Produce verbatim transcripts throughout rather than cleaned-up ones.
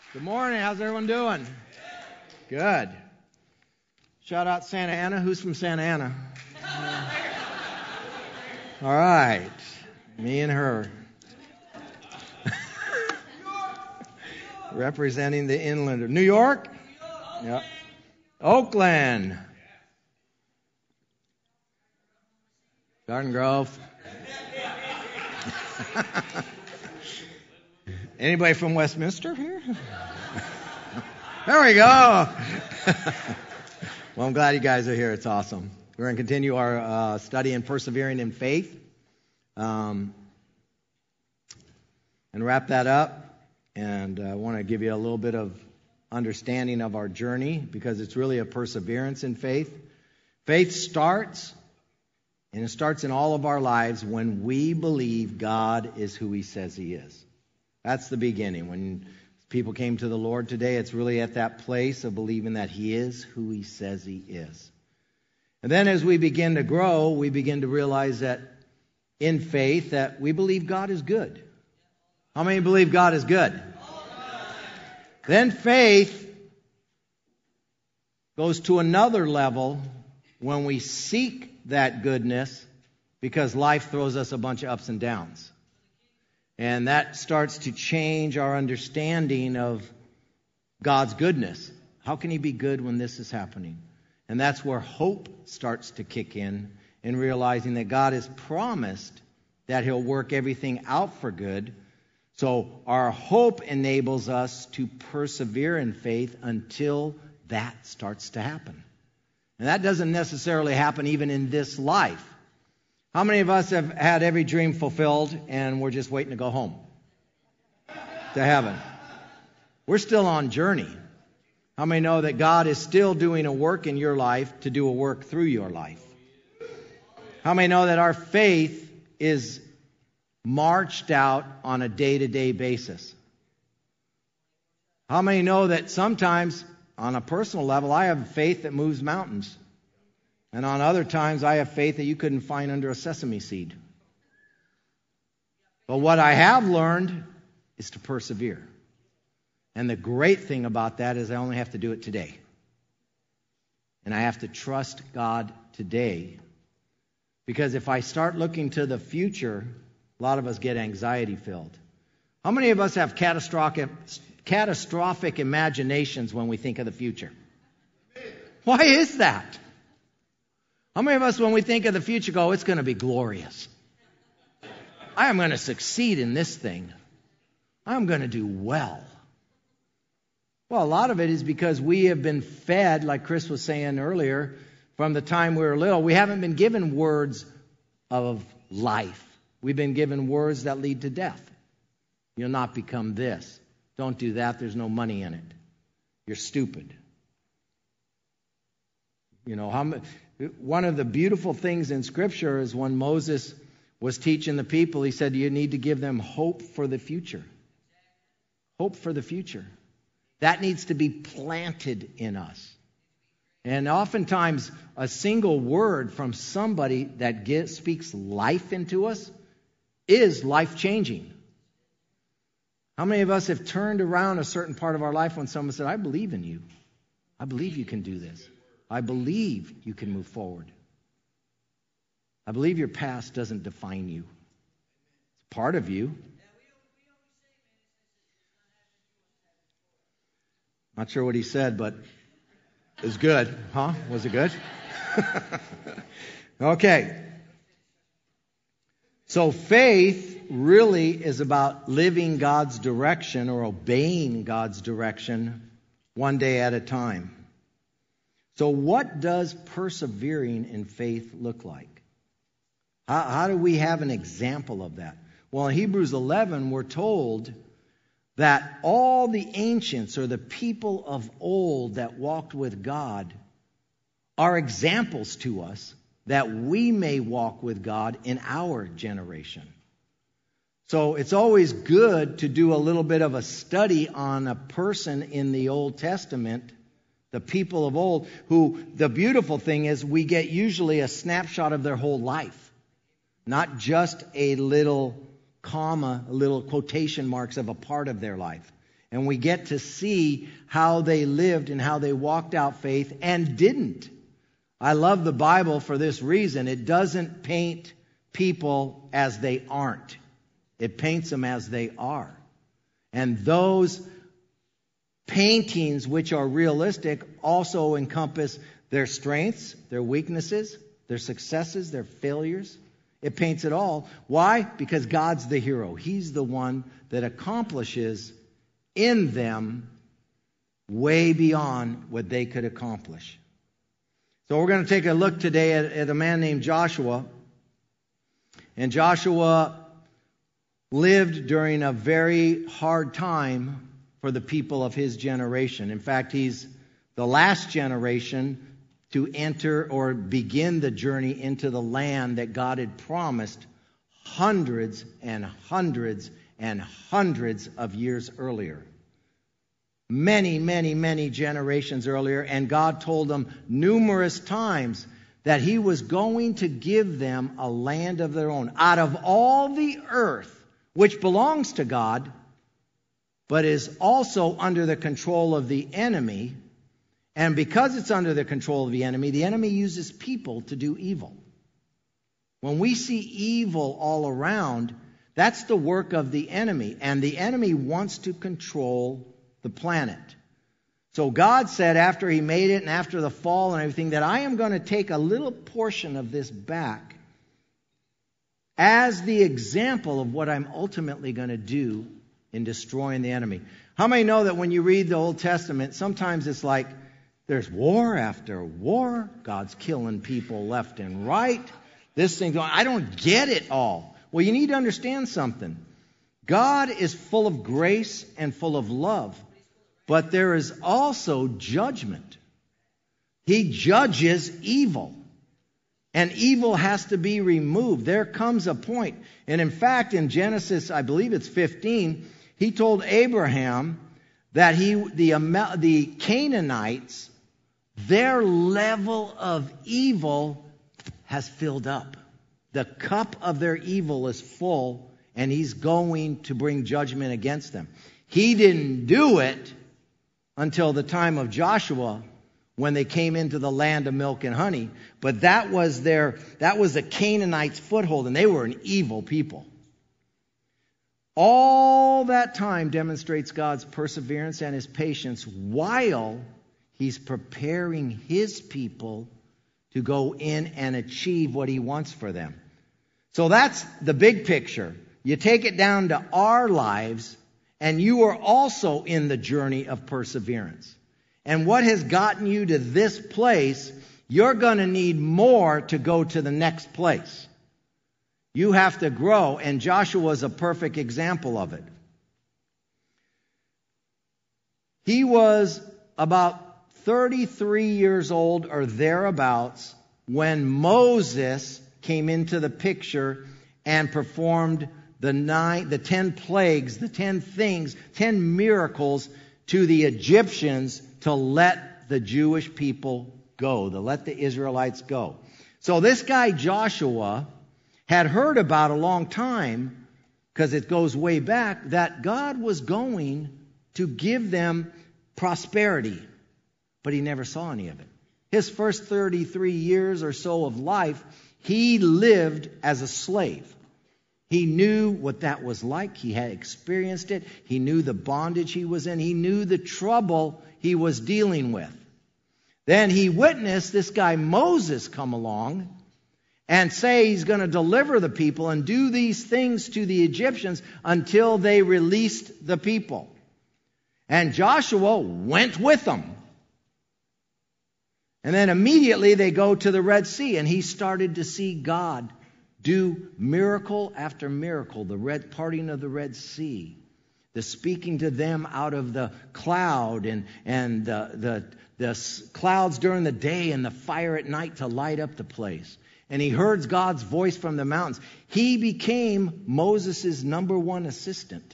Good morning. How's everyone doing? Good. Shout out Santa Ana. Who's from Santa Ana? All right. Me and her. Representing the inlander. New York? Yep. Oakland. Garden Grove. Anybody from Westminster here? There we go. Well, I'm glad you guys are here. It's awesome. We're going to continue our uh, study in persevering in faith um, and wrap that up. And I want to give you a little bit of understanding of our journey because it's really a perseverance in faith. Faith starts, and it starts in all of our lives when we believe God is who He says He is. That's the beginning. When people came to the Lord today, it's really at that place of believing that He is who He says He is. And then as we begin to grow, we begin to realize that in faith that we believe God is good. How many believe God is good? Then faith goes to another level when we seek that goodness because life throws us a bunch of ups and downs. And that starts to change our understanding of God's goodness. How can He be good when this is happening? And that's where hope starts to kick in, in realizing that God has promised that He'll work everything out for good. So our hope enables us to persevere in faith until that starts to happen. And that doesn't necessarily happen even in this life. How many of us have had every dream fulfilled and we're just waiting to go home to heaven? We're still on journey. How many know that God is still doing a work in your life to do a work through your life? How many know that our faith is marched out on a day-to-day basis? How many know that sometimes on a personal level I have faith that moves mountains? And on other times, I have faith that you couldn't find under a sesame seed. But what I have learned is to persevere. And the great thing about that is I only have to do it today. And I have to trust God today. Because if I start looking to the future, a lot of us get anxiety filled. How many of us have catastrophic, catastrophic imaginations when we think of the future? Why is that? How many of us, when we think of the future, go, it's going to be glorious. I am going to succeed in this thing. I'm going to do well. Well, a lot of it is because we have been fed, like Chris was saying earlier, from the time we were little. We haven't been given words of life. We've been given words that lead to death. You'll not become this. Don't do that. There's no money in it. You're stupid. You know, how many... One of the beautiful things in Scripture is when Moses was teaching the people, he said, you need to give them hope for the future. Hope for the future. That needs to be planted in us. And oftentimes, a single word from somebody that gets, speaks life into us is life-changing. How many of us have turned around a certain part of our life when someone said, I believe in you. I believe you can do this. I believe you can move forward. I believe your past doesn't define you. It's part of you. Not sure what he said, but it was good. Huh? Was it good? Okay. So faith really is about living God's direction or obeying God's direction one day at a time. So what does persevering in faith look like? How, how do we have an example of that? Well, in Hebrews eleven, we're told that all the ancients or the people of old that walked with God are examples to us that we may walk with God in our generation. So it's always good to do a little bit of a study on a person in the Old Testament, the people of old, who the beautiful thing is we get usually a snapshot of their whole life, not just a little comma, a little quotation marks of a part of their life. And we get to see how they lived and how they walked out faith and didn't. I love the Bible for this reason. It doesn't paint people as they aren't. It paints them as they are. And those paintings, which are realistic, also encompass their strengths, their weaknesses, their successes, their failures. It paints it all. Why? Because God's the hero. He's the one that accomplishes in them way beyond what they could accomplish. So we're going to take a look today at, at a man named Joshua. And Joshua lived during a very hard time for the people of his generation. In fact, he's the last generation to enter or begin the journey into the land that God had promised hundreds and hundreds and hundreds of years earlier. Many, many, many generations earlier. And God told them numerous times that He was going to give them a land of their own. Out of all the earth, which belongs to God, but is also under the control of the enemy. And because it's under the control of the enemy, the enemy uses people to do evil. When we see evil all around, that's the work of the enemy. And the enemy wants to control the planet. So God said after He made it and after the fall and everything, that I am going to take a little portion of this back as the example of what I'm ultimately going to do in destroying the enemy. How many know that when you read the Old Testament, sometimes it's like there's war after war. God's killing people left and right. This thing's going, I don't get it all. Well, you need to understand something. God is full of grace and full of love. But there is also judgment. He judges evil. And evil has to be removed. There comes a point. And in fact, in Genesis, I believe it's fifteen, He told Abraham that he the, the Canaanites, their level of evil has filled up. The cup of their evil is full, and He's going to bring judgment against them. He didn't do it until the time of Joshua, when they came into the land of milk and honey. But that was their, that was the Canaanites' foothold, and they were an evil people. All that time demonstrates God's perseverance and His patience while He's preparing His people to go in and achieve what He wants for them. So that's the big picture. You take it down to our lives, and you are also in the journey of perseverance. And what has gotten you to this place, you're going to need more to go to the next place. You have to grow, and Joshua is a perfect example of it. He was about thirty-three years old or thereabouts when Moses came into the picture and performed the nine, the ten plagues, the ten things, ten miracles to the Egyptians to let the Jewish people go, to let the Israelites go. So this guy Joshua had heard about a long time, because it goes way back, that God was going to give them prosperity, but he never saw any of it. His first thirty-three years or so of life, he lived as a slave. He knew what that was like. He had experienced it. He knew the bondage he was in. He knew the trouble he was dealing with. Then he witnessed this guy Moses come along and say he's going to deliver the people and do these things to the Egyptians until they released the people. And Joshua went with them. And then immediately they go to the Red Sea, and he started to see God do miracle after miracle. The red parting of the Red Sea, the speaking to them out of the cloud, and and the, the the clouds during the day and the fire at night to light up the place. And he heard God's voice from the mountains. He became Moses' number one assistant.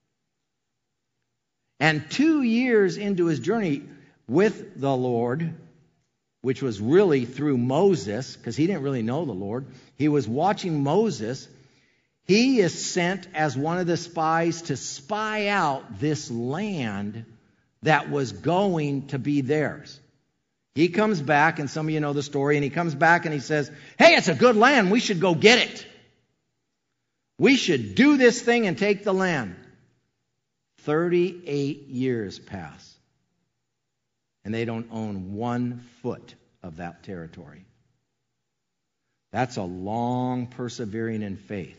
And two years into his journey with the Lord, which was really through Moses, because he didn't really know the Lord. He was watching Moses. He is sent as one of the spies to spy out this land that was going to be theirs. He comes back, and some of you know the story, and he comes back and he says, hey, it's a good land. We should go get it. We should do this thing and take the land. thirty-eight years pass, and they don't own one foot of that territory. That's a long persevering in faith.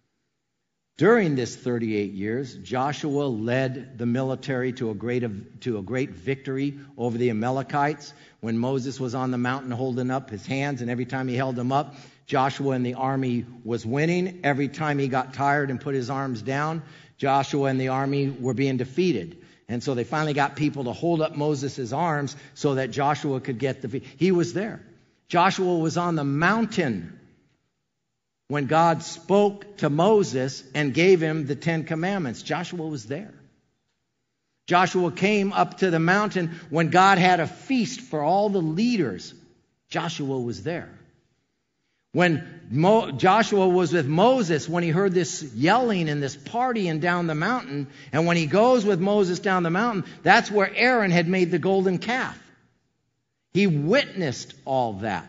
During this thirty-eight years, Joshua led the military to a great to a great victory over the Amalekites. When Moses was on the mountain holding up his hands, and every time he held them up, Joshua and the army was winning. Every time he got tired and put his arms down, Joshua and the army were being defeated. And so they finally got people to hold up Moses' arms so that Joshua could get the victory. He was there. Joshua was on the mountain when God spoke to Moses and gave him the Ten Commandments. Joshua was there. Joshua came up to the mountain when God had a feast for all the leaders. Joshua was there. When Mo- Joshua was with Moses, when he heard this yelling and this partying down the mountain, and when he goes with Moses down the mountain, that's where Aaron had made the golden calf. He witnessed all that.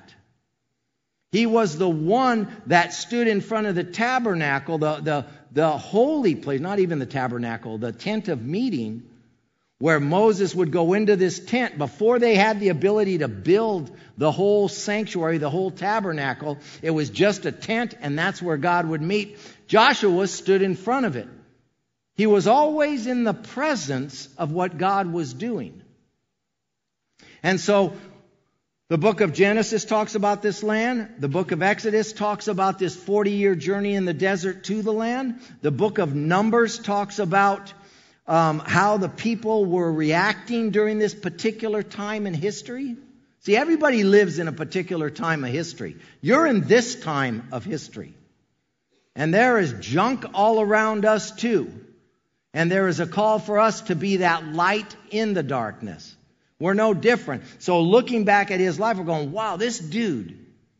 He was the one that stood in front of the tabernacle, the, the, the holy place, not even the tabernacle, the tent of meeting, where Moses would go into this tent. Before they had the ability to build the whole sanctuary, the whole tabernacle, it was just a tent, and that's where God would meet. Joshua stood in front of it. He was always in the presence of what God was doing. And so the book of Genesis talks about this land. The book of Exodus talks about this forty-year journey in the desert to the land. The book of Numbers talks about um, how the people were reacting during this particular time in history. See, everybody lives in a particular time of history. You're in this time of history. And there is junk all around us too. And there is a call for us to be that light in the darkness. We're no different. So looking back at his life, we're going, wow, this dude.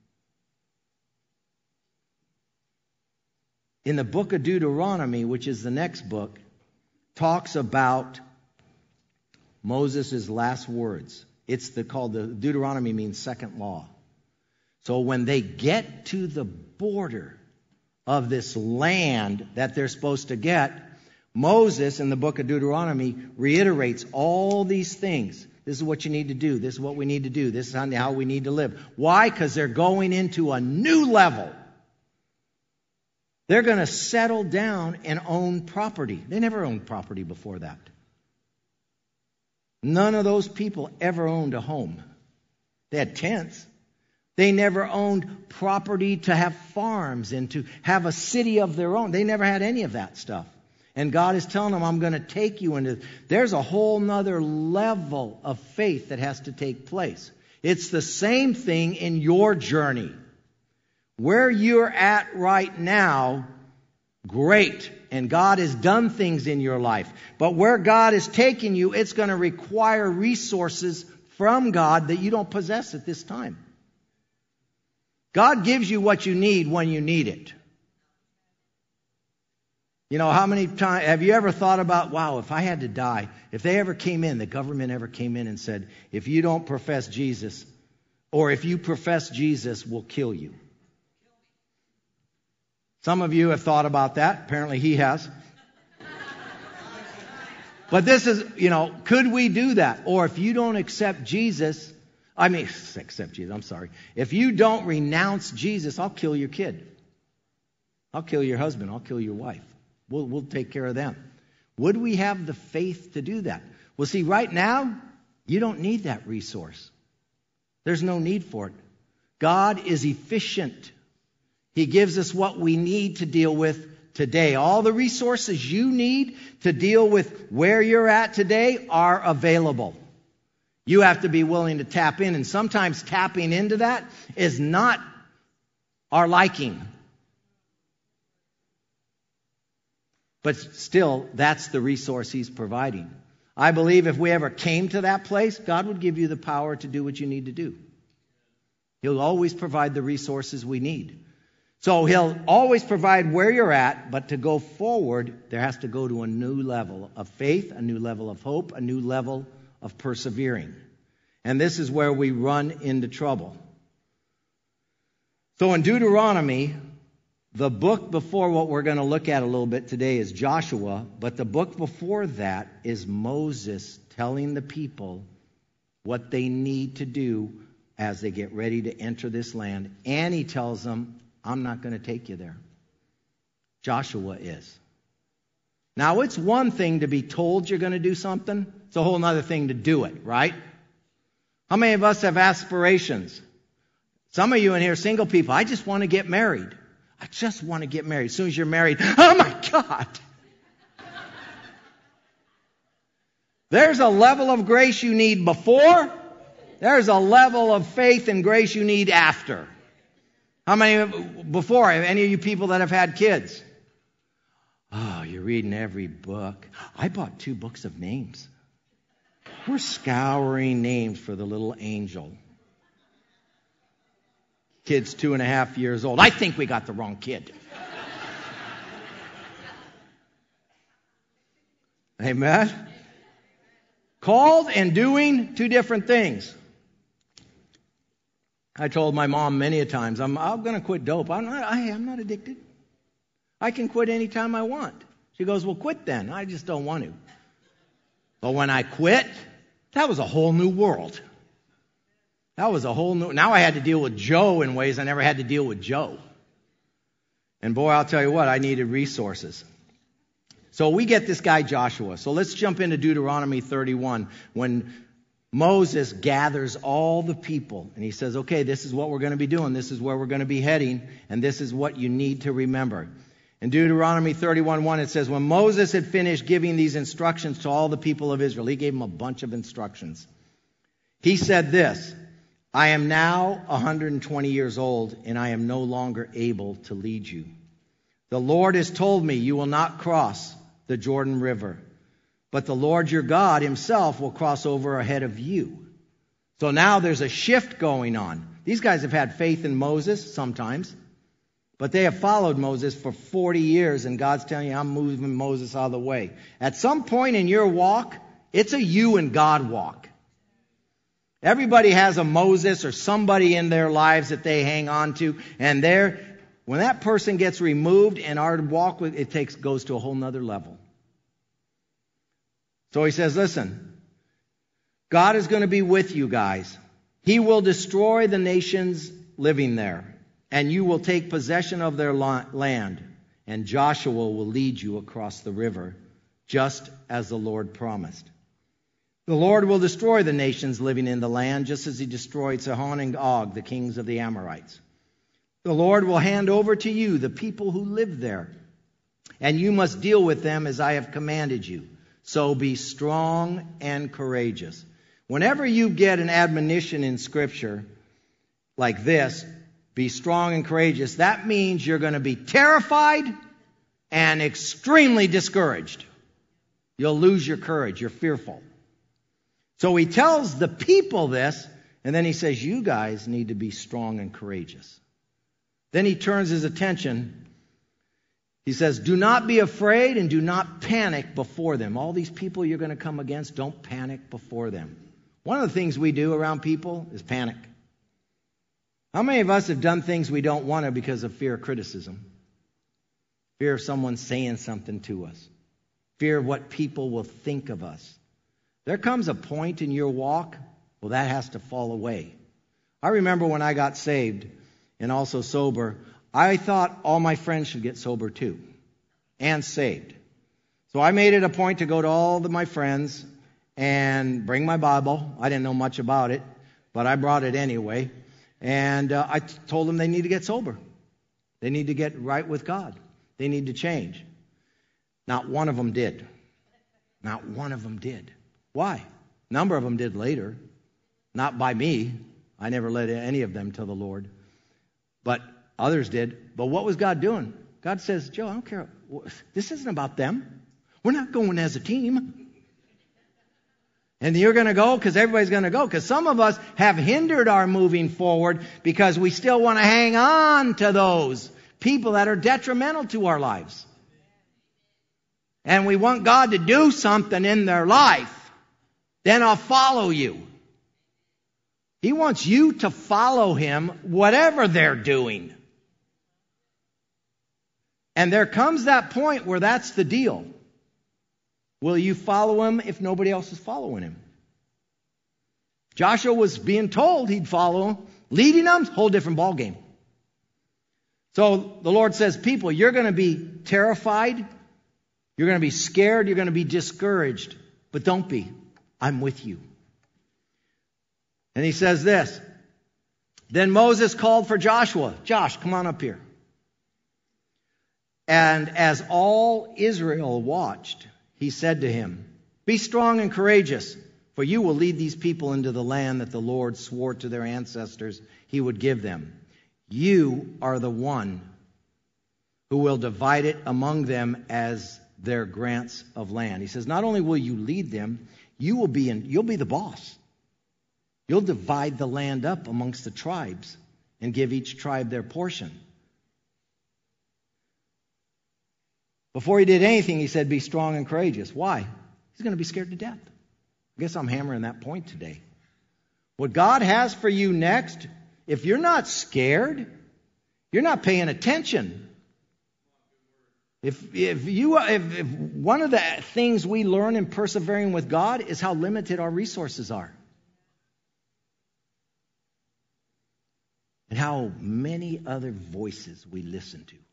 In the book of Deuteronomy, which is the next book, talks about Moses' last words. It's the called the Deuteronomy means second law. So when they get to the border of this land that they're supposed to get, Moses in the book of Deuteronomy reiterates all these things. This is what you need to do. This is what we need to do. This is how we need to live. Why? Because they're going into a new level. They're going to settle down and own property. They never owned property before that. None of those people ever owned a home. They had tents. They never owned property to have farms and to have a city of their own. They never had any of that stuff. And God is telling them, I'm going to take you into... There's a whole nother level of faith that has to take place. It's the same thing in your journey. Where you're at right now, great. And God has done things in your life. But where God is taking you, it's going to require resources from God that you don't possess at this time. God gives you what you need when you need it. You know, how many times have you ever thought about, wow, if I had to die, if they ever came in, the government ever came in and said, if you don't profess Jesus, or if you profess Jesus, we'll kill you. Some of you have thought about that. Apparently he has. But this is, you know, could we do that? Or if you don't accept Jesus, I mean, accept Jesus, I'm sorry. If you don't renounce Jesus, I'll kill your kid. I'll kill your husband. I'll kill your wife. We'll, we'll take care of them. Would we have the faith to do that? Well, see, right now, you don't need that resource. There's no need for it. God is efficient. He gives us what we need to deal with today. All the resources you need to deal with where you're at today are available. You have to be willing to tap in. And sometimes tapping into that is not our liking. But still, that's the resource He's providing. I believe if we ever came to that place, God would give you the power to do what you need to do. He'll always provide the resources we need. So he'll always provide where you're at, but to go forward, there has to go to a new level of faith, a new level of hope, a new level of persevering. And this is where we run into trouble. So in Deuteronomy, the book before what we're going to look at a little bit today is Joshua, but the book before that is Moses telling the people what they need to do as they get ready to enter this land. And he tells them, I'm not going to take you there. Joshua is. Now, it's one thing to be told you're going to do something. It's a whole other thing to do it, right? How many of us have aspirations? Some of you in here, single people, I just want to get married. I just want to get married. As soon as you're married, oh my God. There's a level of grace you need before. There's a level of faith and grace you need after. How many before? Any of you people that have had kids? Oh, you're reading every book. I bought two books of names. We're scouring names for the little angel. Kid's two and a half years old. I think we got the wrong kid. Amen? Called and doing two different things. I told my mom many a times, I'm, I'm going to quit dope. I'm not, I, I'm not addicted. I can quit anytime I want. She goes, well, quit then. I just don't want to. But when I quit, that was a whole new world. That was a whole new... Now I had to deal with Joe in ways I never had to deal with Joe. And boy, I'll tell you what, I needed resources. So we get this guy Joshua. So let's jump into Deuteronomy thirty-one when Moses gathers all the people and he says, okay, this is what we're going to be doing. This is where we're going to be heading. And this is what you need to remember. In Deuteronomy thirty-one one, it says, when Moses had finished giving these instructions to all the people of Israel, he gave them a bunch of instructions. He said this, I am now one hundred twenty years old and I am no longer able to lead you. The Lord has told me you will not cross the Jordan River, but the Lord your God himself will cross over ahead of you. So now there's a shift going on. These guys have had faith in Moses sometimes, but they have followed Moses for forty years, and God's telling you, I'm moving Moses out of the way. At some point in your walk, it's a you and God walk. Everybody has a Moses or somebody in their lives that they hang on to, and they're when that person gets removed and our walk with it takes goes to a whole nother level. So he says, listen, God is going to be with you guys. He will destroy the nations living there, and you will take possession of their land, and Joshua will lead you across the river, just as the Lord promised. The Lord will destroy the nations living in the land, just as he destroyed Sihon and Og, the kings of the Amorites. The Lord will hand over to you the people who live there, and you must deal with them as I have commanded you. So be strong and courageous. Whenever you get an admonition in Scripture like this, be strong and courageous, that means you're going to be terrified and extremely discouraged. You'll lose your courage. You're fearful. So he tells the people this, and then he says, you guys need to be strong and courageous. Then he turns his attention. He says, do not be afraid and do not panic before them. All these people you're going to come against, don't panic before them. One of the things we do around people is panic. How many of us have done things we don't want to because of fear of criticism? Fear of someone saying something to us. Fear of what people will think of us. There comes a point in your walk, well, that has to fall away. I remember when I got saved and also sober, I thought all my friends should get sober too and saved. So I made it a point to go to all of my friends and bring my Bible. I didn't know much about it, but I brought it anyway. And uh, I t- told them they need to get sober. They need to get right with God. They need to change. Not one of them did. Not one of them did. Why? A number of them did later. Not by me. I never led any of them to the Lord. But others did. But what was God doing? God says, Joe, I don't care. This isn't about them. We're not going as a team. And you're going to go because everybody's going to go. Because some of us have hindered our moving forward because we still want to hang on to those people that are detrimental to our lives. And we want God to do something in their life, then I'll follow you. He wants you to follow Him, whatever they're doing. And there comes that point where that's the deal. Will you follow Him if nobody else is following Him? Joshua was being told he'd follow Him. Leading them, whole different ballgame. So the Lord says, people, you're going to be terrified. You're going to be scared. You're going to be discouraged. But don't be. I'm with you. And He says this. Then Moses called for Joshua. Josh, come on up here. And as all Israel watched, he said to him, be strong and courageous, for you will lead these people into the land that the Lord swore to their ancestors He would give them. You are the one who will divide it among them as their grants of land. He says, not only will you lead them, you will be in, you'll be the boss. You'll divide the land up amongst the tribes and give each tribe their portion. Before he did anything, he said, be strong and courageous. Why? He's going to be scared to death. I guess I'm hammering that point today. What God has for you next, if you're not scared, you're not paying attention. If if you if, if one of the things we learn in persevering with God is how limited our resources are. And how many other voices we listen to.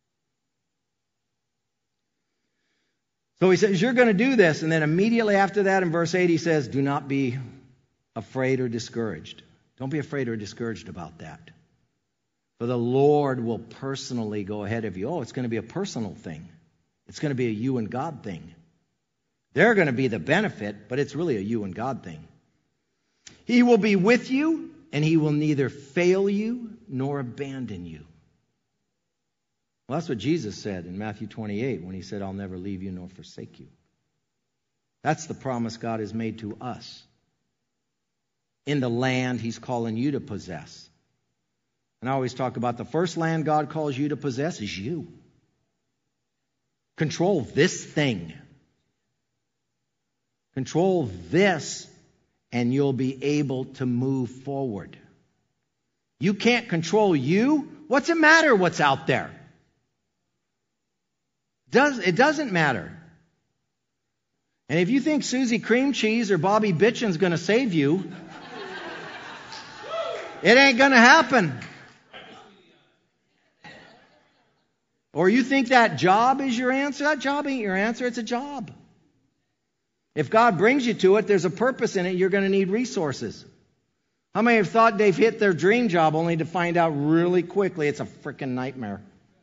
So he says, you're going to do this. And then immediately after that, in verse eight, he says, do not be afraid or discouraged. Don't be afraid or discouraged about that. For the Lord will personally go ahead of you. Oh, it's going to be a personal thing. It's going to be a you and God thing. They're going to be the benefit, but it's really a you and God thing. He will be with you, and He will neither fail you nor abandon you. Well, that's what Jesus said in Matthew twenty-eight when He said, I'll never leave you nor forsake you. That's the promise God has made to us in the land He's calling you to possess. And I always talk about the first land God calls you to possess is you. Control this thing. Control this, and you'll be able to move forward. You can't control you. What's it matter what's out there? Does, it doesn't matter. And if you think Susie Cream Cheese or Bobby Bitchin's going to save you, it ain't going to happen. Or you think that job is your answer? That job ain't your answer. It's a job. If God brings you to it, there's a purpose in it. You're going to need resources. How many have thought they've hit their dream job only to find out really quickly it's a freaking nightmare?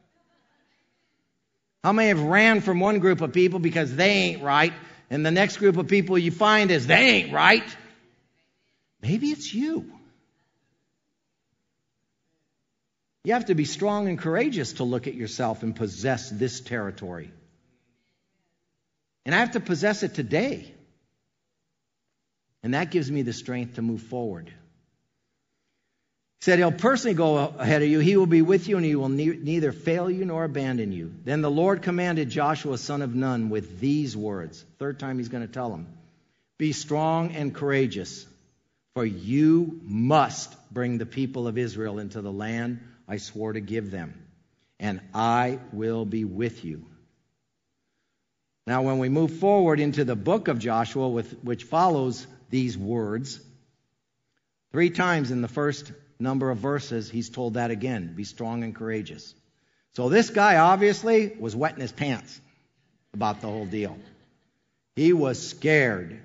How many have ran from one group of people because they ain't right, and the next group of people you find is they ain't right? Maybe it's you. You have to be strong and courageous to look at yourself and possess this territory. And I have to possess it today. And that gives me the strength to move forward. He said He'll personally go ahead of you. He will be with you, and He will ne- neither fail you nor abandon you. Then the Lord commanded Joshua, son of Nun, with these words. Third time He's going to tell him. Be strong and courageous, for you must bring the people of Israel into the land I swore to give them, and I will be with you. Now, when we move forward into the book of Joshua, with, which follows these words, three times in the first number of verses, he's told that again, be strong and courageous. So this guy obviously was wetting his pants about the whole deal. He was scared.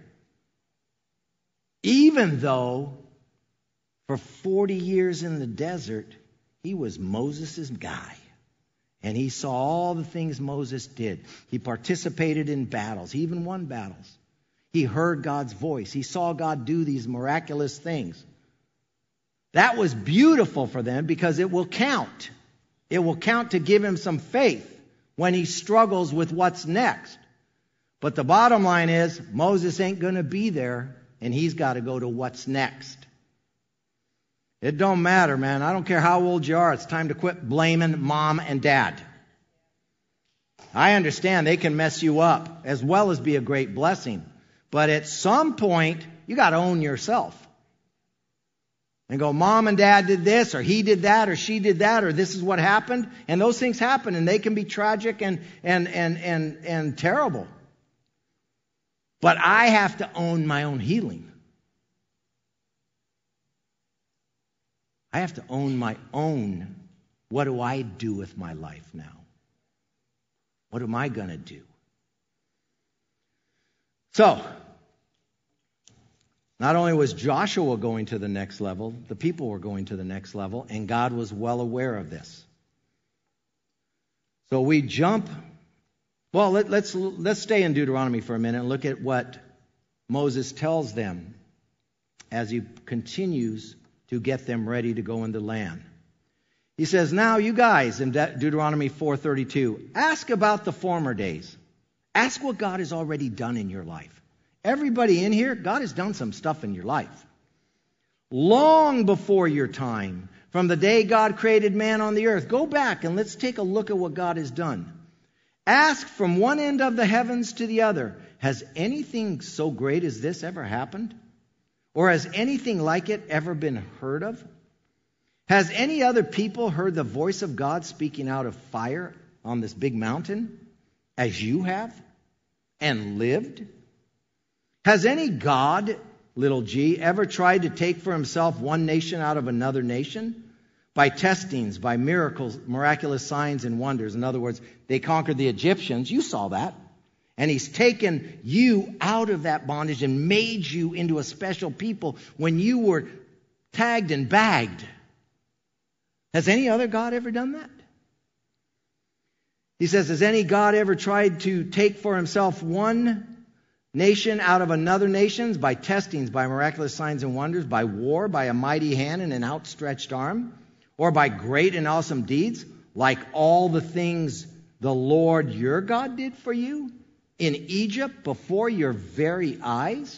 Even though for forty years in the desert, he was Moses' guy. And he saw all the things Moses did. He participated in battles. He even won battles. He heard God's voice. He saw God do these miraculous things. That was beautiful for them because it will count. It will count to give him some faith when he struggles with what's next. But the bottom line is, Moses ain't going to be there, and he's got to go to what's next. It don't matter, man. I don't care how old you are. It's time to quit blaming mom and dad. I understand they can mess you up as well as be a great blessing. But at some point, you got to own yourself. And go, mom and dad did this, or he did that, or she did that, or this is what happened. And those things happen, and they can be tragic and, and, and, and, and terrible. But I have to own my own healing. I have to own my own, what do I do with my life now? What am I going to do? So, not only was Joshua going to the next level, the people were going to the next level, and God was well aware of this. So we jump, well, let, let's, let's stay in Deuteronomy for a minute and look at what Moses tells them as he continues to get them ready to go into the land. He says, now you guys, in De- Deuteronomy four thirty-two, ask about the former days. Ask what God has already done in your life. Everybody in here, God has done some stuff in your life. Long before your time, from the day God created man on the earth. Go back and let's take a look at what God has done. Ask from one end of the heavens to the other, has anything so great as this ever happened? Or has anything like it ever been heard of? Has any other people heard the voice of God speaking out of fire on this big mountain as you have and lived? Has any God, little g, ever tried to take for himself one nation out of another nation? By testings, by miracles, miraculous signs and wonders. In other words, they conquered the Egyptians. You saw that. And he's taken you out of that bondage and made you into a special people when you were tagged and bagged. Has any other God ever done that? He says, has any God ever tried to take for himself one nation out of another nation by testings, by miraculous signs and wonders, by war, by a mighty hand and an outstretched arm, or by great and awesome deeds, like all the things the Lord your God did for you in Egypt before your very eyes?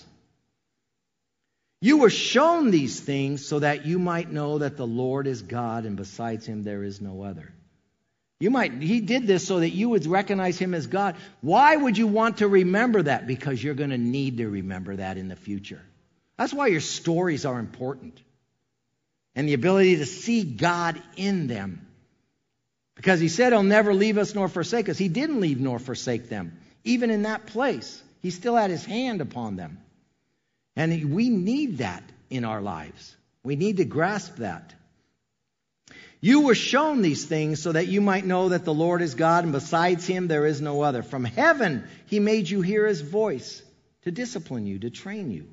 You were shown these things so that you might know that the Lord is God, and besides him there is no other. You might, he did this so that you would recognize him as God. Why would you want to remember that? Because you're going to need to remember that in the future. That's why your stories are important. And the ability to see God in them. Because he said he'll never leave us nor forsake us. He didn't leave nor forsake them. Even in that place, he still had his hand upon them. And we need that in our lives. We need to grasp that. You were shown these things so that you might know that the Lord is God, and besides him there is no other. From heaven he made you hear his voice to discipline you, to train you.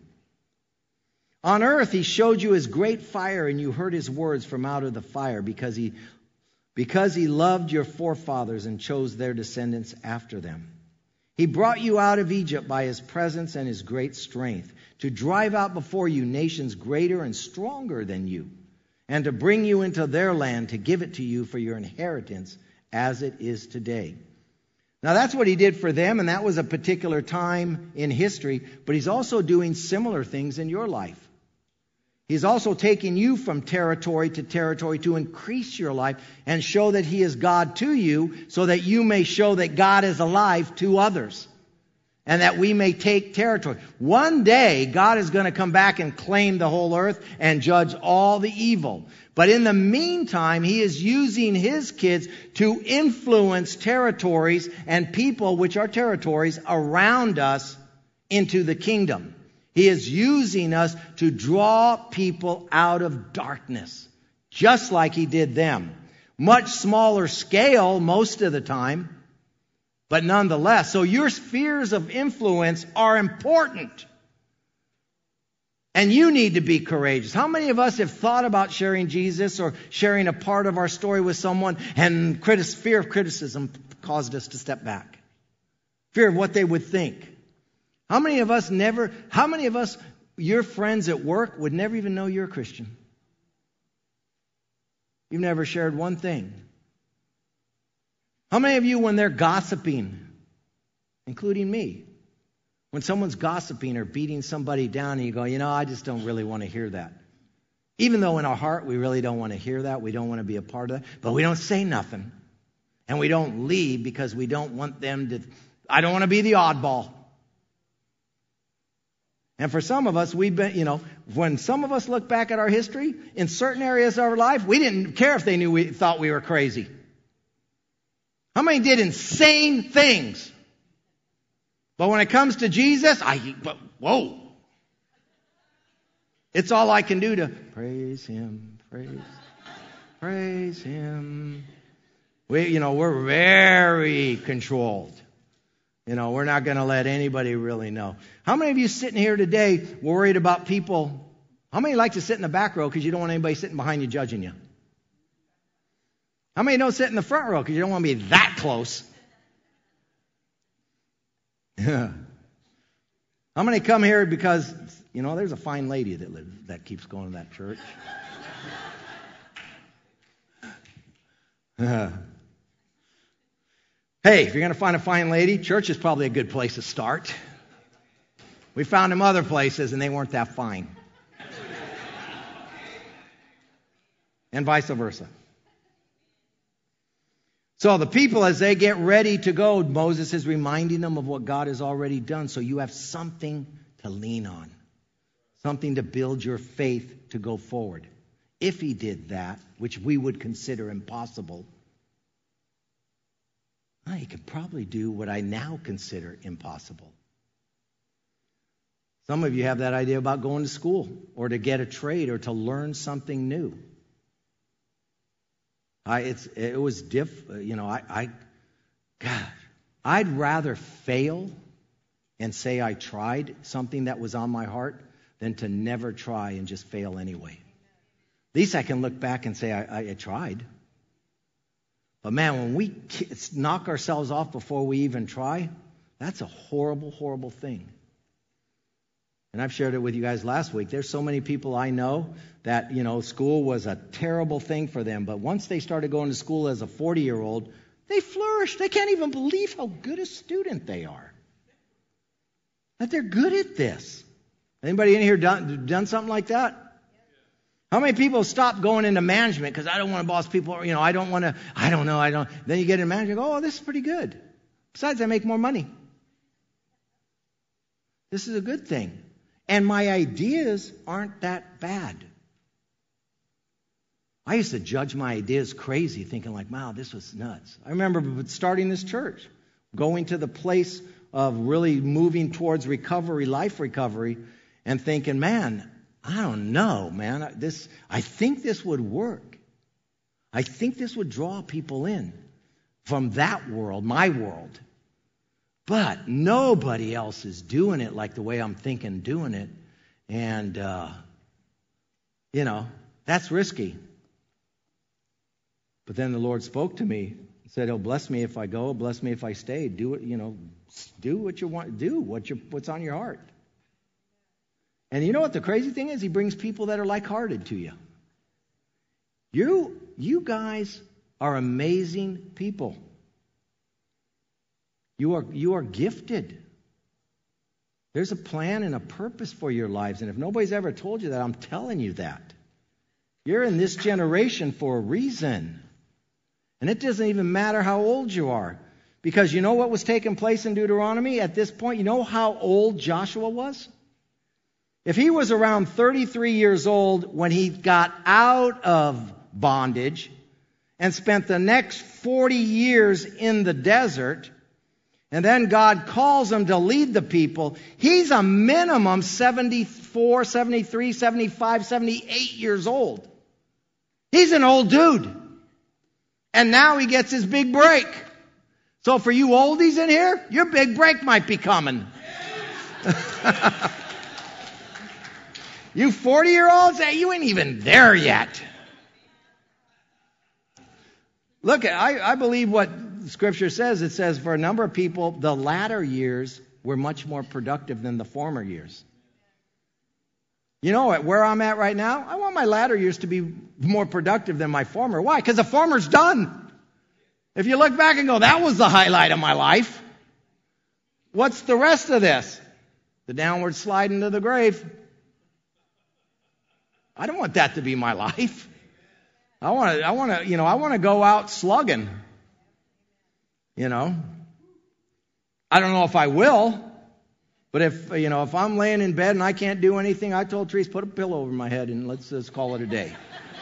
On earth he showed you his great fire, and you heard his words from out of the fire, because he, because he loved your forefathers and chose their descendants after them. He brought you out of Egypt by his presence and his great strength, to drive out before you nations greater and stronger than you, and to bring you into their land, to give it to you for your inheritance as it is today. Now that's what he did for them, and that was a particular time in history, but he's also doing similar things in your life. He's also taking you from territory to territory to increase your life and show that he is God to you, so that you may show that God is alive to others. And that we may take territory. One day, God is going to come back and claim the whole earth and judge all the evil. But in the meantime, he is using his kids to influence territories and people, which are territories, around us into the kingdom. He is using us to draw people out of darkness, just like he did them. Much smaller scale most of the time. But nonetheless, so your spheres of influence are important. And you need to be courageous. How many of us have thought about sharing Jesus or sharing a part of our story with someone, and critis- fear of criticism caused us to step back? Fear of what they would think. How many of us never, how many of us, your friends at work, would never even know you're a Christian? You've never shared one thing. How many of you, when they're gossiping, including me, when someone's gossiping or beating somebody down and you go, you know, I just don't really want to hear that. Even though in our heart we really don't want to hear that, we don't want to be a part of that, but we don't say nothing. And we don't leave because we don't want them to, I don't want to be the oddball. And for some of us, we've been, you know, when some of us look back at our history, in certain areas of our life, we didn't care if they knew we thought we were crazy. How many did insane things? But when it comes to Jesus, I, whoa. It's all I can do to praise Him, praise, praise Him. We, you know, we're very controlled. You know, we're not going to let anybody really know. How many of you sitting here today worried about people? How many like to sit in the back row because you don't want anybody sitting behind you judging you? How many don't sit in the front row because you don't want to be that close? How many come here because, you know, there's a fine lady that lives, that keeps going to that church? Uh, hey, if you're going to find a fine lady, church is probably a good place to start. We found them other places and they weren't that fine. And vice versa. So the people, as they get ready to go, Moses is reminding them of what God has already done. So you have something to lean on. Something to build your faith to go forward. If He did that, which we would consider impossible, well, He could probably do what I now consider impossible. Some of you have that idea about going to school or to get a trade or to learn something new. I, it's, it was diff, you know, I, I, gosh, I'd rather fail and say I tried something that was on my heart than to never try and just fail anyway. At least I can look back and say I, I, I tried. But man, when we knock ourselves off before we even try, that's a horrible, horrible thing. And I've shared it with you guys last week. There's so many people I know that, you know, school was a terrible thing for them. But once they started going to school as a forty-year-old, they flourished. They can't even believe how good a student they are. That they're good at this. Anybody in here done, done something like that? How many people stop going into management because I don't want to boss people, you know, I don't want to, I don't know, I don't. Then you get in management and go, oh, this is pretty good. Besides, I make more money. This is a good thing. And my ideas aren't that bad. I used to judge my ideas crazy, thinking like, wow, this was nuts. I remember starting this church, going to the place of really moving towards recovery, life recovery, and thinking, man, I don't know, man. This, I think this would work. I think this would draw people in from that world, my world. But nobody else is doing it like the way I'm thinking doing it. And, uh, you know, that's risky. But then the Lord spoke to me and said, He'll bless me if I go, bless me if I stay. Do it, you know, do what you want, do what you what's on your heart. And you know what the crazy thing is? He brings people that are like-hearted to you. You, you guys are amazing people. You are, you are gifted. There's a plan and a purpose for your lives. And if nobody's ever told you that, I'm telling you that. You're in this generation for a reason. And it doesn't even matter how old you are. Because you know what was taking place in Deuteronomy at this point? You know how old Joshua was? If he was around thirty-three years old when he got out of bondage and spent the next forty years in the desert, and then God calls him to lead the people, he's a minimum seventy-four, seventy-three, seventy-five, seventy-eight years old. He's an old dude. And now he gets his big break. So for you oldies in here, your big break might be coming. You forty-year-olds, hey, you ain't even there yet. Look, I, I believe what Scripture says. It says for a number of people, the latter years were much more productive than the former years. You know what? Where I'm at right now, I want my latter years to be more productive than my former. Why? Because the former's done. If you look back and go, that was the highlight of my life. What's the rest of this? The downward slide into the grave. I don't want that to be my life. I want to, I want to, you know, I want to go out slugging. You know. I don't know if I will, but if, you know, if I'm laying in bed and I can't do anything, I told Therese, put a pillow over my head and let's just call it a day.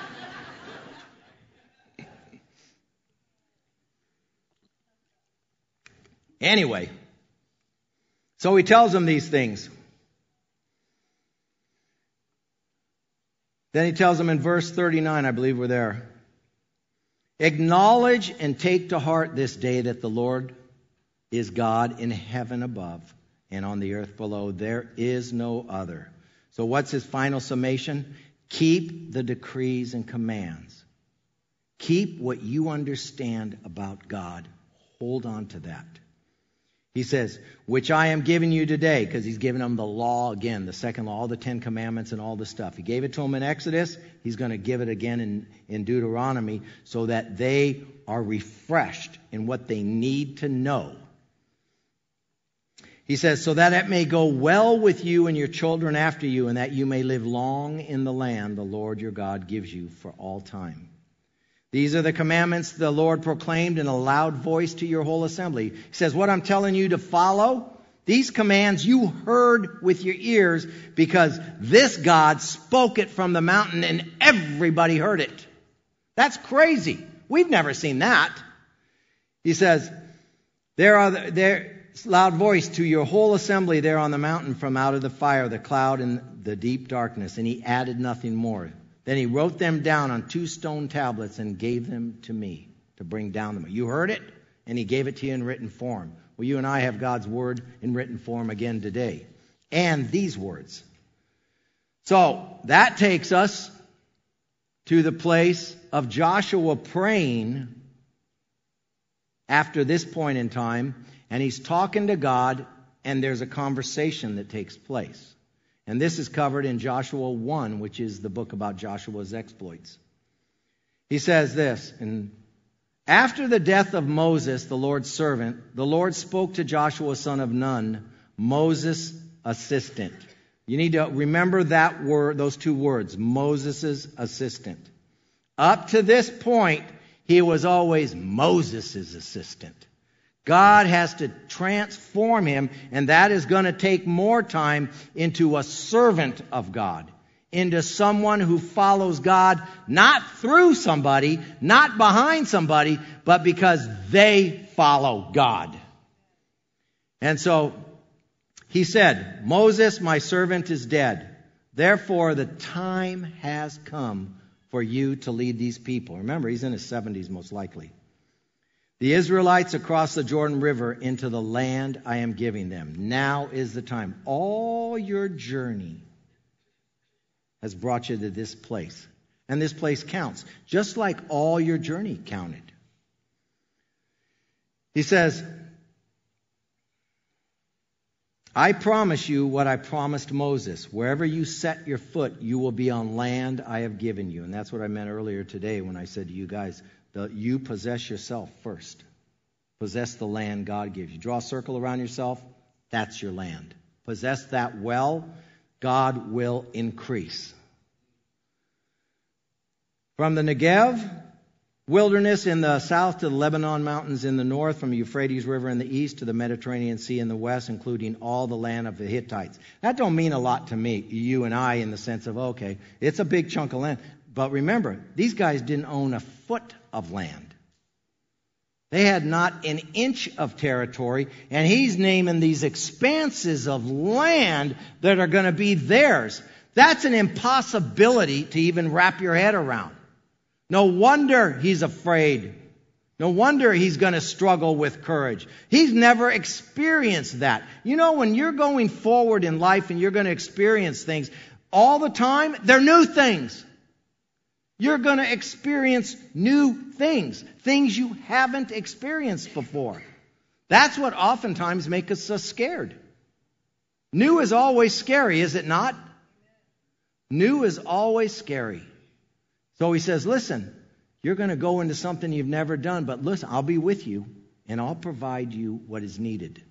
Anyway, so he tells them these things. Then he tells them in verse thirty-nine, I believe we're there. Acknowledge and take to heart this day that the Lord is God in heaven above and on the earth below. There is no other. So what's his final summation? Keep the decrees and commands. Keep what you understand about God. Hold on to that. He says, which I am giving you today, because he's giving them the law again, the second law, all the Ten Commandments and all the stuff. He gave it to them in Exodus. He's going to give it again in, in Deuteronomy so that they are refreshed in what they need to know. He says, so that it may go well with you and your children after you, and that you may live long in the land the Lord your God gives you for all time. These are the commandments the Lord proclaimed in a loud voice to your whole assembly. He says, what I'm telling you to follow, these commands you heard with your ears, because this God spoke it from the mountain and everybody heard it. That's crazy. We've never seen that. He says, there are the, there loud voice to your whole assembly there on the mountain from out of the fire, the cloud, and the deep darkness. And he added nothing more. Then he wrote them down on two stone tablets and gave them to me to bring down them. You heard it, and he gave it to you in written form. Well, you and I have God's word in written form again today. And these words. So that takes us to the place of Joshua praying after this point in time. And he's talking to God, and there's a conversation that takes place. And this is covered in Joshua one, which is the book about Joshua's exploits. He says this, and after the death of Moses, the Lord's servant, the Lord spoke to Joshua, son of Nun, Moses' assistant. You need to remember that word, those two words, Moses' assistant. Up to this point, he was always Moses' assistant. God has to transform him, and that is going to take more time, into a servant of God, into someone who follows God not through somebody, not behind somebody, but because they follow God. And so he said, Moses, my servant, is dead. Therefore, the time has come for you to lead these people. Remember, he's in his seventies most likely. The Israelites across the Jordan River into the land I am giving them. Now is the time. All your journey has brought you to this place. And this place counts, just like all your journey counted. He says, I promise you what I promised Moses. Wherever you set your foot, you will be on land I have given you. And that's what I meant earlier today when I said to you guys, The, you possess yourself first. Possess the land God gives you. Draw a circle around yourself. That's your land. Possess that well. God will increase. From the Negev wilderness in the south to the Lebanon mountains in the north, from the Euphrates River in the east to the Mediterranean Sea in the west, including all the land of the Hittites. That don't mean a lot to me, you and I, in the sense of, okay, it's a big chunk of land. But remember, these guys didn't own a foot of land. They had not an inch of territory, and he's naming these expanses of land that are going to be theirs. That's an impossibility to even wrap your head around. No wonder he's afraid. No wonder he's going to struggle with courage. He's never experienced that. You know, when you're going forward in life and you're going to experience things all the time, they're new things. You're going to experience new things, things you haven't experienced before. That's what oftentimes makes us so scared. New is always scary, is it not? New is always scary. So he says, listen, you're going to go into something you've never done, but listen, I'll be with you and I'll provide you what is needed.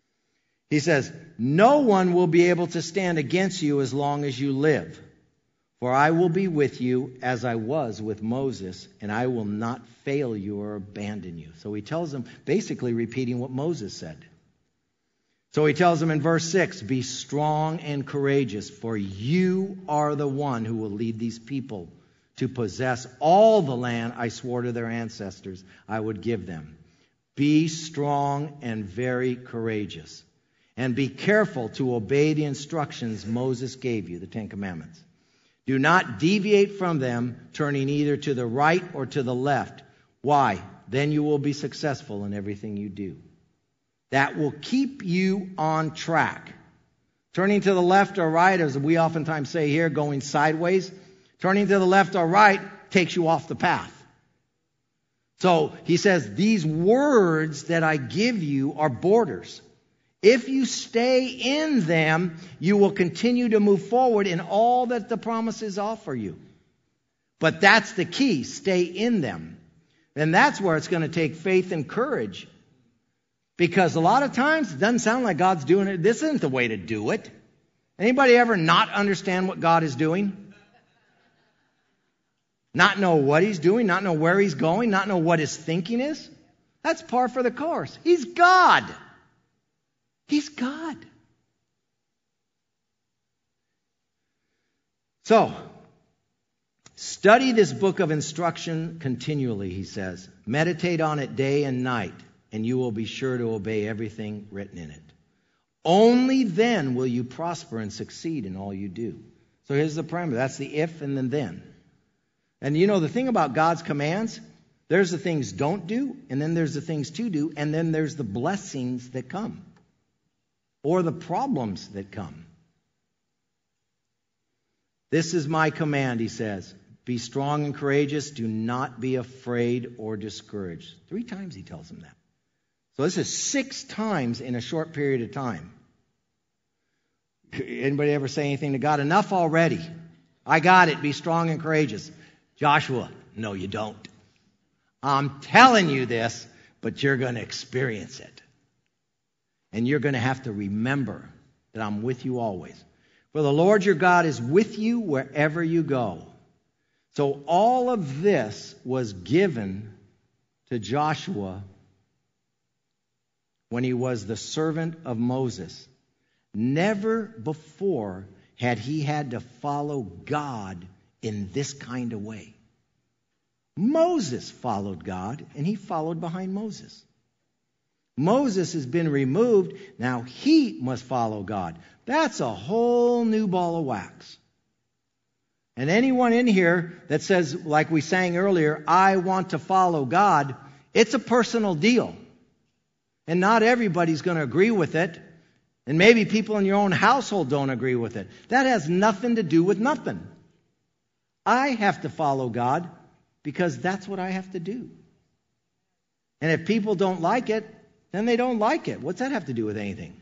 He says, no one will be able to stand against you as long as you live. For I will be with you as I was with Moses, and I will not fail you or abandon you. So he tells them, basically repeating what Moses said. So he tells them in verse six, be strong and courageous, for you are the one who will lead these people to possess all the land I swore to their ancestors I would give them. Be strong and very courageous, and be careful to obey the instructions Moses gave you, the Ten Commandments. Do not deviate from them, turning either to the right or to the left. Why? Then you will be successful in everything you do. That will keep you on track. Turning to the left or right, as we oftentimes say here, going sideways. Turning to the left or right takes you off the path. So he says, these words that I give you are borders. If you stay in them, you will continue to move forward in all that the promises offer you. But that's the key. Stay in them. And that's where it's going to take faith and courage. Because a lot of times it doesn't sound like God's doing it. This isn't the way to do it. Anybody ever not understand what God is doing? Not know what He's doing, not know where He's going, not know what His thinking is? That's par for the course. He's God. He's God. So, study this book of instruction continually, he says. Meditate on it day and night, and you will be sure to obey everything written in it. Only then will you prosper and succeed in all you do. So here's the parameter. That's the if and then then. And you know, the thing about God's commands, there's the things don't do, and then there's the things to do, and then there's the blessings that come. Or the problems that come. This is my command, he says. Be strong and courageous. Do not be afraid or discouraged. Three times he tells them that. So this is six times in a short period of time. Anybody ever say anything to God? Enough already. I got it. Be strong and courageous. Joshua, no, you don't. I'm telling you this, but you're going to experience it. And you're going to have to remember that I'm with you always. For the Lord your God is with you wherever you go. So all of this was given to Joshua when he was the servant of Moses. Never before had he had to follow God in this kind of way. Moses followed God, and he followed behind Moses. Moses has been removed. Now he must follow God. That's a whole new ball of wax. And anyone in here that says, like we sang earlier, I want to follow God, it's a personal deal. And not everybody's going to agree with it. And maybe people in your own household don't agree with it. That has nothing to do with nothing. I have to follow God because that's what I have to do. And if people don't like it, then they don't like it. What's that have to do with anything?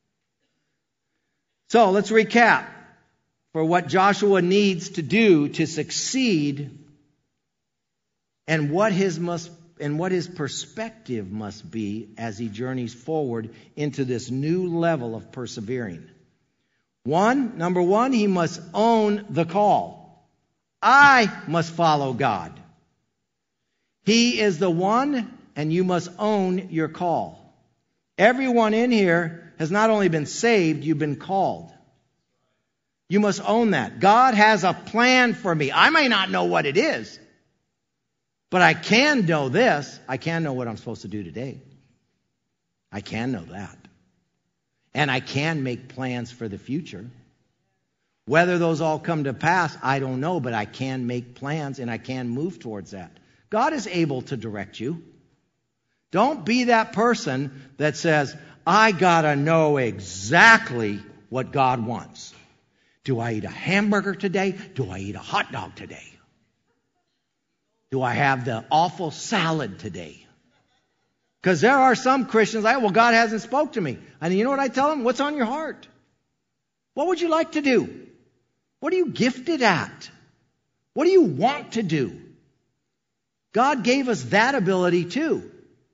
So let's recap for what Joshua needs to do to succeed and what his must and what his perspective must be as he journeys forward into this new level of persevering. One, number one, he must own the call. I must follow God. He is the one, and you must own your call. Everyone in here has not only been saved, you've been called. You must own that. God has a plan for me. I may not know what it is, but I can know this. I can know what I'm supposed to do today. I can know that. And I can make plans for the future. Whether those all come to pass, I don't know, but I can make plans and I can move towards that. God is able to direct you. Don't be that person that says, I gotta know exactly what God wants. Do I eat a hamburger today? Do I eat a hot dog today? Do I have the awful salad today? Because there are some Christians like, well, God hasn't spoke to me. And you know what I tell them? What's on your heart? What would you like to do? What are you gifted at? What do you want to do? God gave us that ability too.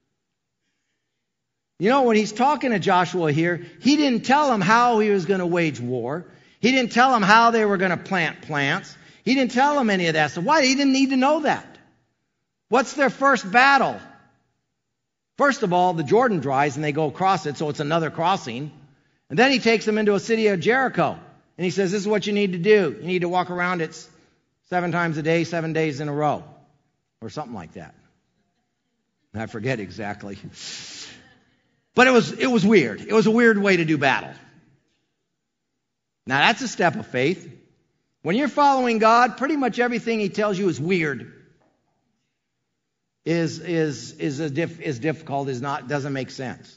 You know, when he's talking to Joshua here, he didn't tell him how he was going to wage war. He didn't tell him how they were going to plant plants. He didn't tell them any of that. So why? He didn't need to know that. What's their first battle? First of all, the Jordan dries and they go across it, so it's another crossing. And then he takes them into a city of Jericho. And he says, this is what you need to do. You need to walk around it seven times a day, seven days in a row. Or something like that. I forget exactly. But it was, it was weird. It was a weird way to do battle. Now that's a step of faith. When you're following God, pretty much everything He tells you is weird. Is is is a diff, is difficult, is not, doesn't make sense.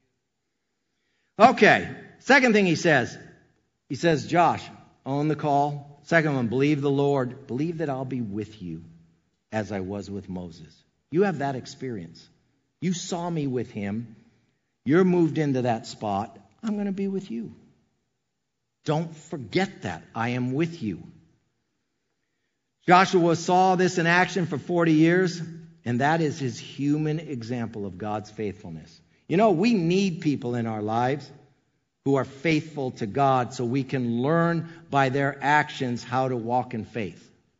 Okay. Second thing He says. He says, Josh, own the call. Second one, believe the Lord. Believe that I'll be with you as I was with Moses. You have that experience. You saw me with him. You're moved into that spot. I'm going to be with you. Don't forget that. I am with you. Joshua saw this in action for forty years, and that is his human example of God's faithfulness. You know, we need people in our lives who are faithful to God so we can learn by their actions how to walk in faith.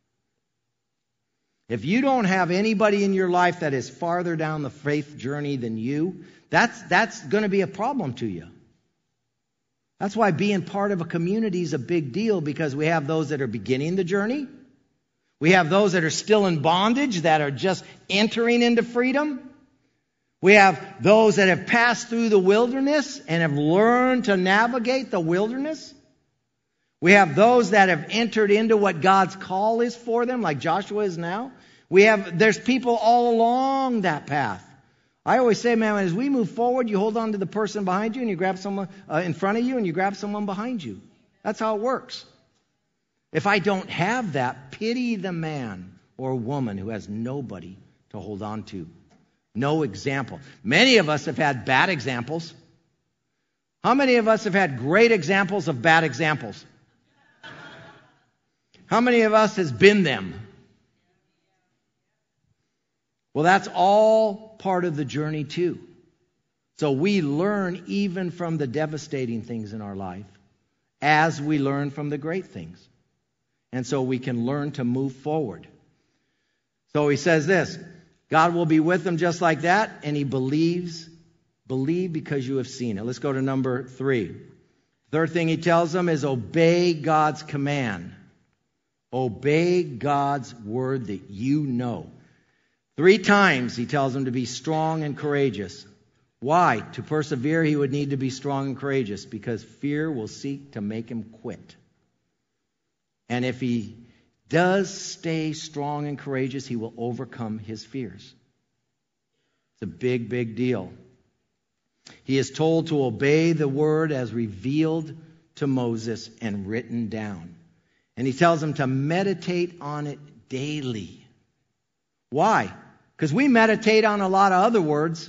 If you don't have anybody in your life that is farther down the faith journey than you, that's, that's going to be a problem to you. That's why being part of a community is a big deal, because we have those that are beginning the journey. We have those that are still in bondage, that are just entering into freedom. We have those that have passed through the wilderness and have learned to navigate the wilderness. We have those that have entered into what God's call is for them, like Joshua is now. We have, there's people all along that path. I always say, man, as we move forward, you hold on to the person behind you and you grab someone uh, in front of you and you grab someone behind you. That's how it works. If I don't have that, pity the man or woman who has nobody to hold on to. No example. Many of us have had bad examples. How many of us have had great examples of bad examples? How many of us has been them? Well, that's all part of the journey too. So we learn even from the devastating things in our life as we learn from the great things. And so we can learn to move forward. So he says this, God will be with them just like that, and he believes, believe because you have seen it. Let's go to number three. Third thing he tells them is obey God's command. Obey God's word that you know. Three times he tells them to be strong and courageous. Why? To persevere, he would need to be strong and courageous, because fear will seek to make him quit. And if he does stay strong and courageous, he will overcome his fears. It's a big, big deal. He is told to obey the word as revealed to Moses and written down. And he tells them to meditate on it daily. Why? Because we meditate on a lot of other words.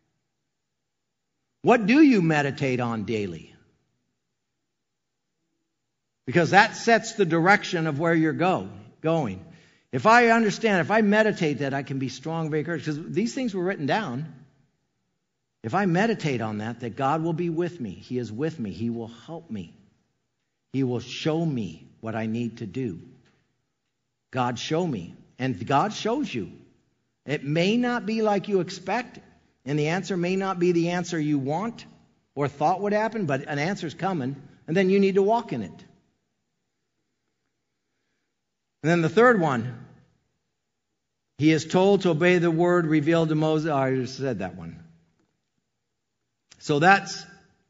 What do you meditate on daily? Because that sets the direction of where you're go, going. If I understand, if I meditate that, I can be strong, very courageous. Because these things were written down. If I meditate on that, that God will be with me. He is with me. He will help me. He will show me what I need to do. God, show me. And God shows you. It may not be like you expect, and the answer may not be the answer you want or thought would happen, but an answer's coming, and then you need to walk in it. And then the third one, he is told to obey the word revealed to Moses. Oh, I just said that one. So that's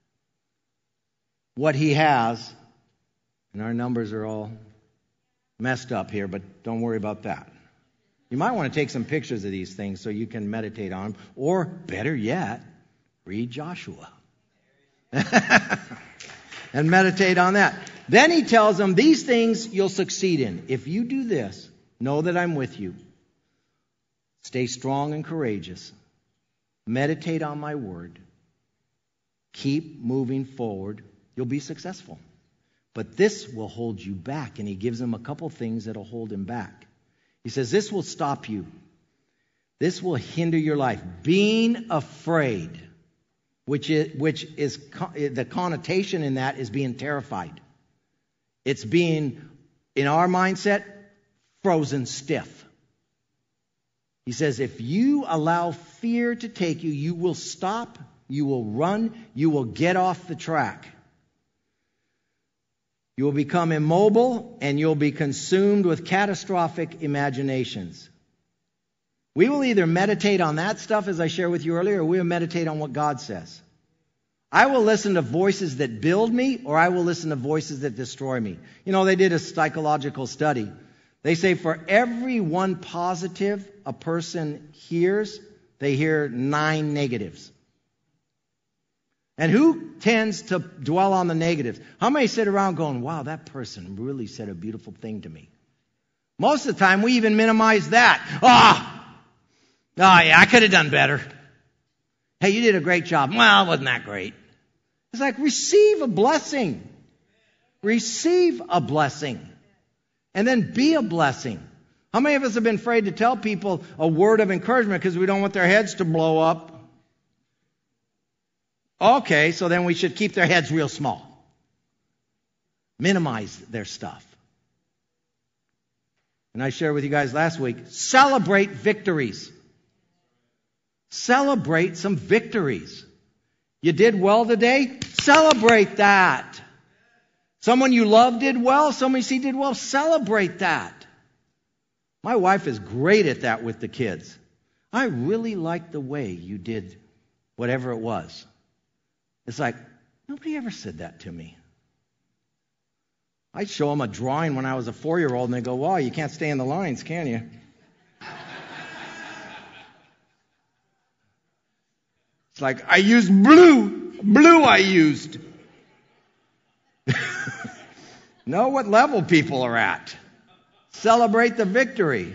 what he has. And our numbers are all messed up here, but don't worry about that. You might want to take some pictures of these things so you can meditate on them. Or, better yet, read Joshua. And meditate on that. Then he tells them, these things you'll succeed in. If you do this, know that I'm with you. Stay strong and courageous. Meditate on my word. Keep moving forward. You'll be successful. But this will hold you back. And he gives them a couple things that will hold him back. He says, this will stop you. This will hinder your life. Being afraid, which is, which is the connotation in that is being terrified. It's being, in our mindset, frozen stiff. He says, if you allow fear to take you, you will stop, you will run, you will get off the track. You will become immobile, and you'll be consumed with catastrophic imaginations. We will either meditate on that stuff, as I shared with you earlier, or we will meditate on what God says. I will listen to voices that build me, or I will listen to voices that destroy me. You know, they did a psychological study. They say for every one positive a person hears, they hear nine negatives. And who tends to dwell on the negatives? How many sit around going, wow, that person really said a beautiful thing to me? Most of the time, we even minimize that. Ah, oh, oh yeah, I could have done better. Hey, you did a great job. Well, wasn't that great? It's like, receive a blessing. Receive a blessing. And then be a blessing. How many of us have been afraid to tell people a word of encouragement because we don't want their heads to blow up? Okay, so then we should keep their heads real small. Minimize their stuff. And I shared with you guys last week, celebrate victories. Celebrate some victories. You did well today? Celebrate that. Someone you love did well, someone you see did well, celebrate that. My wife is great at that with the kids. I really like the way you did whatever it was. It's like, nobody ever said that to me. I'd show them a drawing when I was a four-year-old, and they go, wow, you can't stay in the lines, can you? It's like, I used blue. Blue I used. Know what level people are at. Celebrate the victory.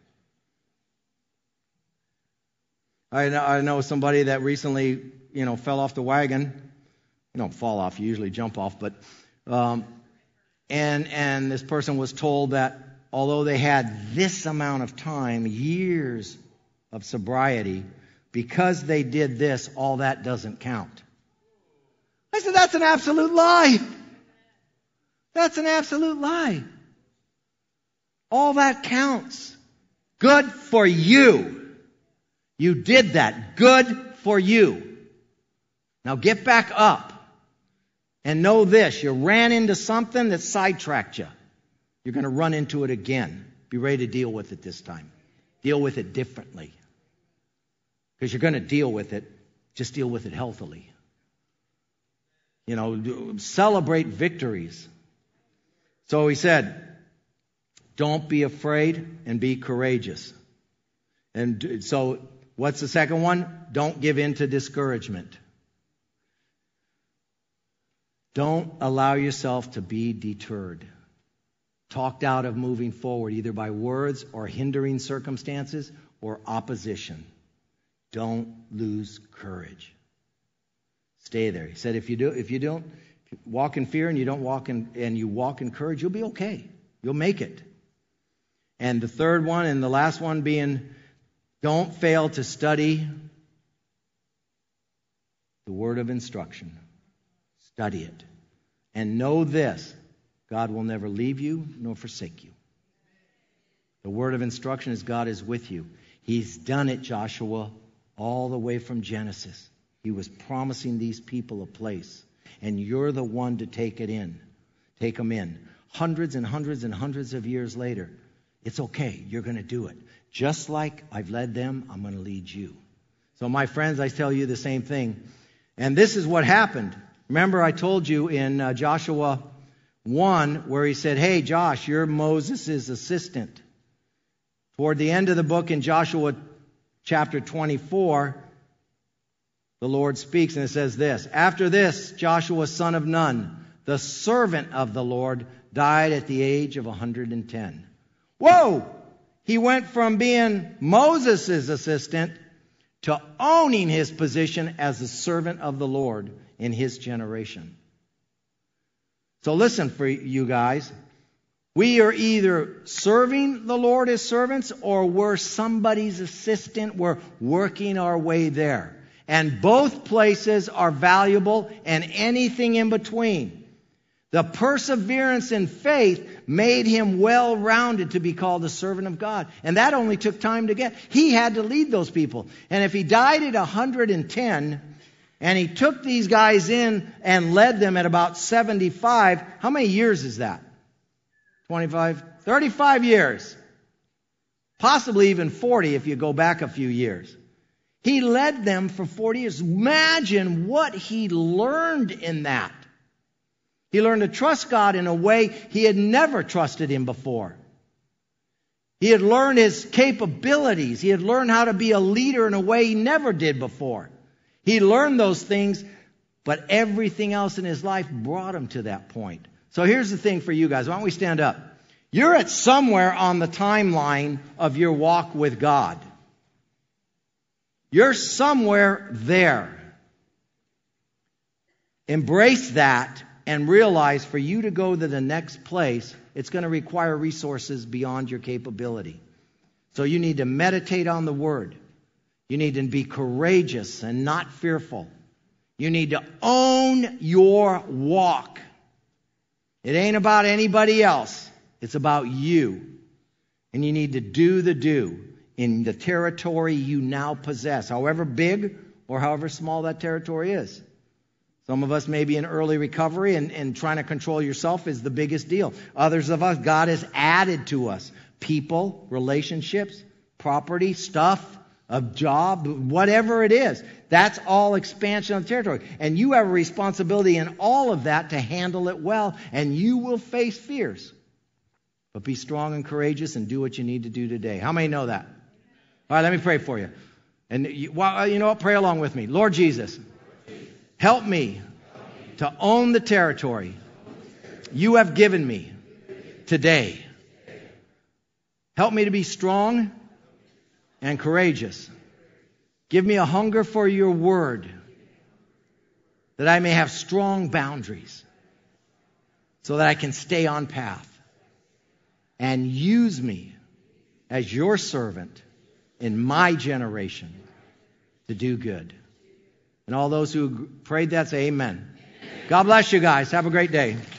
I know, I know somebody that recently, you know, fell off the wagon. You don't fall off, you usually jump off, but um, and and this person was told that although they had this amount of time, years of sobriety, because they did this, all that doesn't count. I said, that's an absolute lie. That's an absolute lie. All that counts. Good for you. You did that. Good for you. Now get back up. And know this, you ran into something that sidetracked you. You're going to run into it again. Be ready to deal with it this time. Deal with it differently. Because you're going to deal with it. Just deal with it healthily. You know, celebrate victories. So he said, don't be afraid and be courageous. And so what's the second one? Don't give in to discouragement. Don't allow yourself to be deterred, talked out of moving forward, either by words or hindering circumstances or opposition. Don't lose courage. Stay there. He said, if you do, if you don't walk in fear and you don't walk in, and you walk in courage, you'll be okay. You'll make it. And the third one and the last one being, don't fail to study the word of instruction. Study it. And know this, God will never leave you nor forsake you. The word of instruction is God is with you. He's done it, Joshua, all the way from Genesis. He was promising these people a place. And you're the one to take it in. Take them in. Hundreds and hundreds and hundreds of years later, it's okay. You're going to do it. Just like I've led them, I'm going to lead you. So my friends, I tell you the same thing. And this is what happened. Remember, I told you in uh, Joshua one where he said, hey, Josh, you're Moses' assistant. Toward the end of the book in Joshua chapter twenty-four, the Lord speaks and it says this. After this, Joshua, son of Nun, the servant of the Lord, died at the age of one hundred ten. Whoa! He went from being Moses' assistant to owning his position as the servant of the Lord in his generation. So listen for you guys. We are either serving the Lord as servants or we're somebody's assistant. We're working our way there. And both places are valuable and anything in between. The perseverance in faith made him well-rounded to be called a servant of God. And that only took time to get. He had to lead those people. And if he died at one hundred ten, and he took these guys in and led them at about seventy-five, how many years is that? twenty-five? thirty-five years. Possibly even forty if you go back a few years. He led them for forty years. Imagine what he learned in that. He learned to trust God in a way he had never trusted him before. He had learned his capabilities. He had learned how to be a leader in a way he never did before. He learned those things, but everything else in his life brought him to that point. So here's the thing for you guys. Why don't we stand up? You're at somewhere on the timeline of your walk with God. You're somewhere there. Embrace that and realize for you to go to the next place, it's going to require resources beyond your capability. So you need to meditate on the Word. You need to be courageous and not fearful. You need to own your walk. It ain't about anybody else. It's about you. And you need to do the do in the territory you now possess, however big or however small that territory is. Some of us may be in early recovery, and, and trying to control yourself is the biggest deal. Others of us, God has added to us people, relationships, property, stuff, a job, whatever it is. That's all expansion of territory. And you have a responsibility in all of that to handle it well, and you will face fears. But be strong and courageous and do what you need to do today. How many know that? All right, let me pray for you. And you, well, you know what? Pray along with me. Lord Jesus, help me to own the territory you have given me today. Help me to be strong and courageous. Give me a hunger for your word, that I may have strong boundaries so that I can stay on path. And use me as your servant in my generation to do good. And all those who prayed that say amen. God bless you guys. Have a great day.